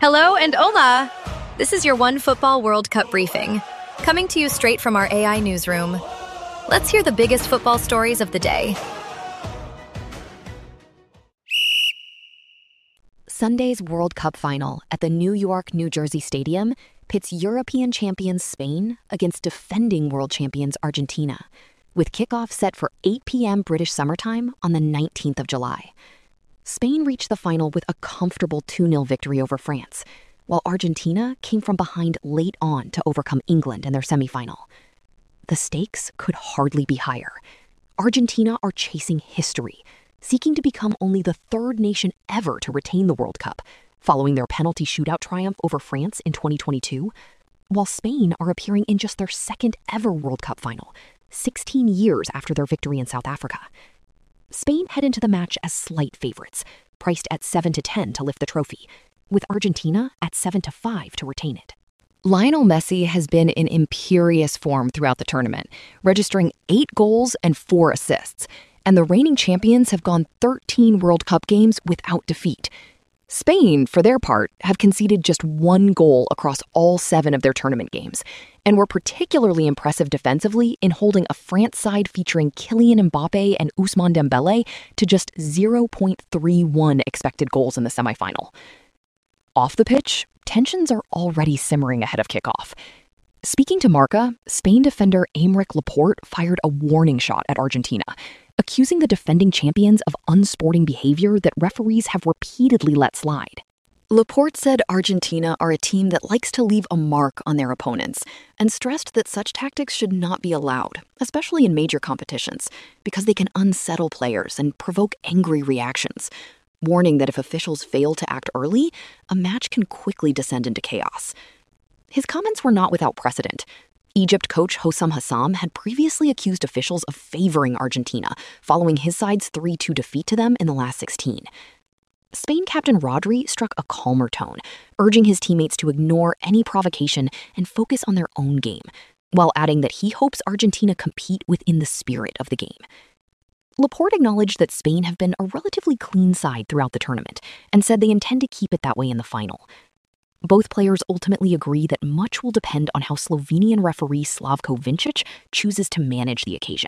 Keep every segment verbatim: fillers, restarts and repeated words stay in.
Hello and hola! This is your One Football World Cup briefing, coming to you straight from our A I newsroom. Let's hear the biggest football stories of the day. Sunday's World Cup final at the New York-New Jersey Stadium pits European champions Spain against defending world champions Argentina, with kickoff set for eight p.m. British summertime on the nineteenth of July. Spain reached the final with a comfortable two nil victory over France, while Argentina came from behind late on to overcome England in their semifinal. The stakes could hardly be higher. Argentina are chasing history, seeking to become only the third nation ever to retain the World Cup, following their penalty shootout triumph over France in twenty twenty-two, while Spain are appearing in just their second ever World Cup final, sixteen years after their victory in South Africa. Spain head into the match as slight favorites, priced at seven to ten to lift the trophy, with Argentina at seven to five to retain it. Lionel Messi has been in imperious form throughout the tournament, registering eight goals and four assists, and the reigning champions have gone thirteen World Cup games without defeat. Spain, for their part, have conceded just one goal across all seven of their tournament games, and were particularly impressive defensively in holding a France side featuring Kylian Mbappe and Ousmane Dembele to just zero point three one expected goals in the semifinal. Off the pitch, tensions are already simmering ahead of kickoff. Speaking to Marca, Spain defender Aymeric Laporte fired a warning shot at Argentina, accusing the defending champions of unsporting behavior that referees have repeatedly let slide. Laporte said Argentina are a team that likes to leave a mark on their opponents, and stressed that such tactics should not be allowed, especially in major competitions, because they can unsettle players and provoke angry reactions, warning that if officials fail to act early, a match can quickly descend into chaos. His comments were not without precedent. Egypt coach Hossam Hassam had previously accused officials of favoring Argentina, following his side's three two defeat to them in the last sixteen. Spain captain Rodri struck a calmer tone, urging his teammates to ignore any provocation and focus on their own game, while adding that he hopes Argentina compete within the spirit of the game. Laporte acknowledged that Spain have been a relatively clean side throughout the tournament, and said they intend to keep it that way in the final. Both players ultimately agree that much will depend on how Slovenian referee Slavko Vincic chooses to manage the occasion.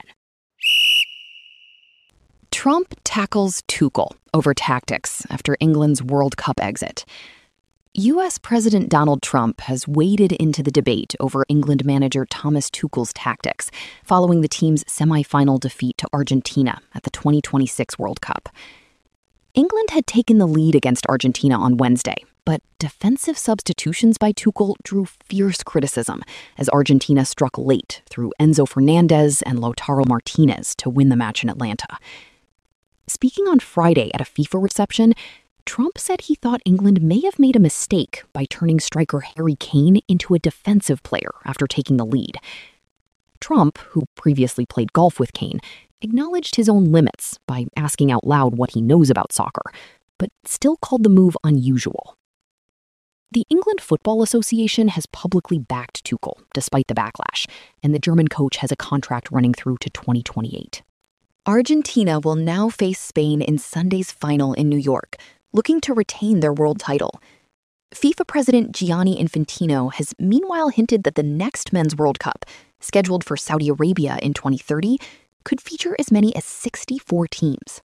Trump tackles Tuchel over tactics after England's World Cup exit. U S President Donald Trump has waded into the debate over England manager Thomas Tuchel's tactics following the team's semi-final defeat to Argentina at the twenty twenty-six World Cup. England had taken the lead against Argentina on Wednesday, but defensive substitutions by Tuchel drew fierce criticism as Argentina struck late through Enzo Fernandez and Lautaro Martinez to win the match in Atlanta. Speaking on Friday at a FIFA reception, Trump said he thought England may have made a mistake by turning striker Harry Kane into a defensive player after taking the lead. Trump, who previously played golf with Kane, acknowledged his own limits by asking out loud what he knows about soccer, but still called the move unusual. The England Football Association has publicly backed Tuchel, despite the backlash, and the German coach has a contract running through to twenty twenty-eight. Argentina will now face Spain in Sunday's final in New York, looking to retain their world title. FIFA President Gianni Infantino has meanwhile hinted that the next Men's World Cup, scheduled for Saudi Arabia in twenty thirty, could feature as many as sixty-four teams.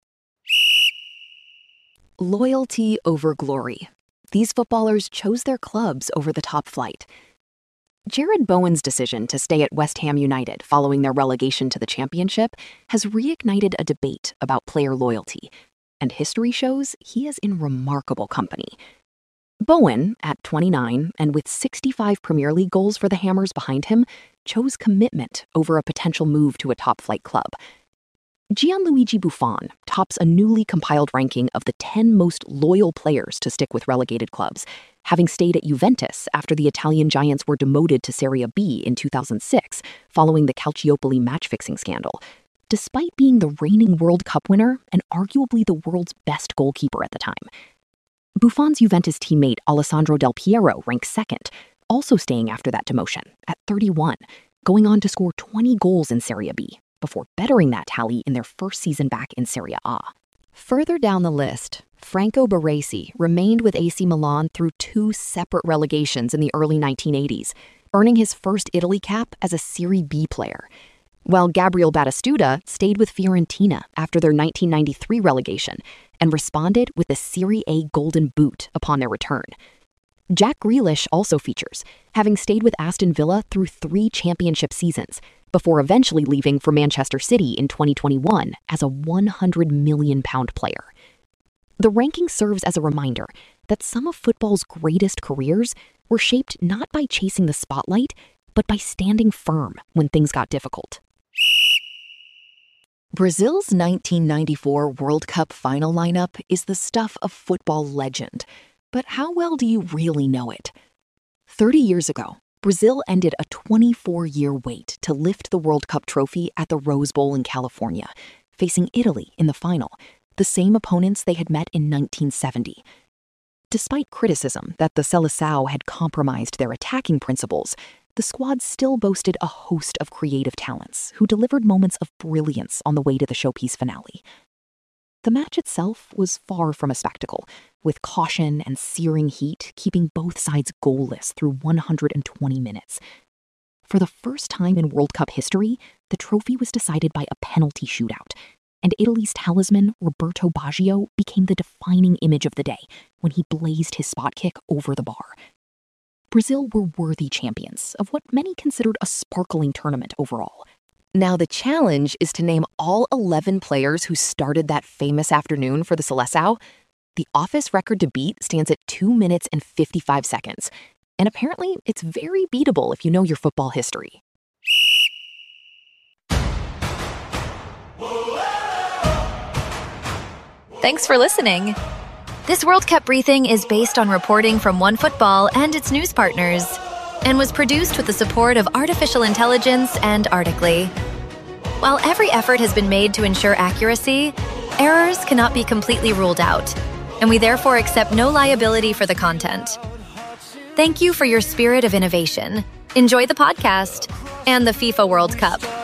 Loyalty over glory. These footballers chose their clubs over the top flight. Jared Bowen's decision to stay at West Ham United following their relegation to the Championship has reignited a debate about player loyalty, and history shows he is in remarkable company. Bowen, at twenty-nine, and with sixty-five Premier League goals for the Hammers behind him, chose commitment over a potential move to a top-flight club. Gianluigi Buffon tops a newly compiled ranking of the ten most loyal players to stick with relegated clubs, having stayed at Juventus after the Italian giants were demoted to Serie B in two thousand six following the Calciopoli match-fixing scandal, despite being the reigning World Cup winner and arguably the world's best goalkeeper at the time. Buffon's Juventus teammate Alessandro Del Piero ranks second, also staying after that demotion, at thirty-one, going on to score twenty goals in Serie B, before bettering that tally in their first season back in Serie A. Further down the list, Franco Baresi remained with A C Milan through two separate relegations in the early nineteen eighties, earning his first Italy cap as a Serie B player, while Gabriel Batistuta stayed with Fiorentina after their nineteen ninety-three relegation and responded with the Serie A Golden Boot upon their return. Jack Grealish also features, having stayed with Aston Villa through three championship seasons, before eventually leaving for Manchester City in twenty twenty-one as a one hundred million pound player. The ranking serves as a reminder that some of football's greatest careers were shaped not by chasing the spotlight, but by standing firm when things got difficult. Brazil's nineteen ninety-four World Cup final lineup is the stuff of football legend. But how well do you really know it? Thirty years ago, Brazil ended a twenty-four-year wait to lift the World Cup trophy at the Rose Bowl in California, facing Italy in the final, the same opponents they had met in nineteen seventy. Despite criticism that the Seleção had compromised their attacking principles, the squad still boasted a host of creative talents who delivered moments of brilliance on the way to the showpiece finale. The match itself was far from a spectacle, with caution and searing heat keeping both sides goalless through one hundred twenty minutes. For the first time in World Cup history, the trophy was decided by a penalty shootout, and Italy's talisman, Roberto Baggio, became the defining image of the day when he blazed his spot kick over the bar. Brazil were worthy champions of what many considered a sparkling tournament overall. Now the challenge is to name all eleven players who started that famous afternoon for the Seleção. The office record to beat stands at two minutes and fifty-five seconds, and apparently it's very beatable if you know your football history. Thanks for listening. This World Cup briefing is based on reporting from OneFootball and its news partners, and was produced with the support of artificial intelligence and Articly. While every effort has been made to ensure accuracy, errors cannot be completely ruled out, and we therefore accept no liability for the content. Thank you for your spirit of innovation. Enjoy the podcast and the FIFA World Cup.